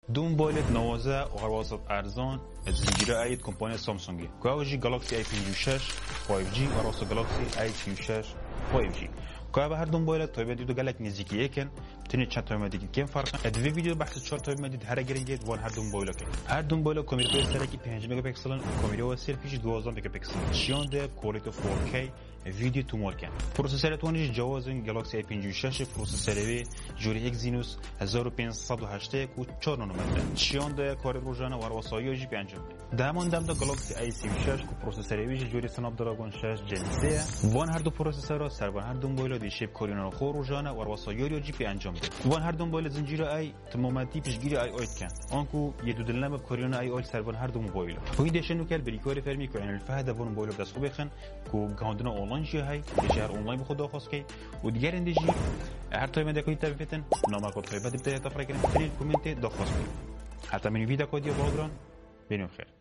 دو موبایل 19 و وسط ارزان از زنجیره اید کمپانی سامسونگی که اوجی گالاکسی A56 5G و راست گالاکسی A36 5G که به هر دو موبایل تا بدید گلک نزدیکی یکن تنید چند تا مدید کم فرق ادوی ویدیو بحث 4 تا مدید هر گرینگید وان هر دو موبایل که هر دو موبایل کامera استرکی 5 مگاپیکسل کامera و سلفیش 12 مگاپیکسل شیان ده کوالیتی 4K ویدیو تو مارکن پروسسور تونیش جوازن گالاکسی A56 پروسسوری جوری اکزینوس 1508 کو 4 نانومتر شیان ده کار روزانه و واسایو جی 5 دمان دم ده گالاکسی A36 کو پروسسوری جوری سناب دراگون 6 جن 3 وان هر دو پروسسورها سر وان هر دو موبایل دیشب کورینا خور روزانه و واسایو جی 5 وان هر دو موبایل زنجیره ای تماماتی پیشگیری ای اوید کن آنکو یه دو دلنام کورینا ای اول سر وان هر دو موبایل کوین دشنو کل بریکاری فرمی کو ان الفهد وان موبایل دست خوب بخن کو گاندنا آنلاین جی های شهر آنلاین بخود داخل کی و دیگر اندیجی هر تایم ده کویت تبیتن نام کد خیلی بدی تفریق کنید کامنت داخل کی حتی من ویدیو کدی باگران بینیم خیر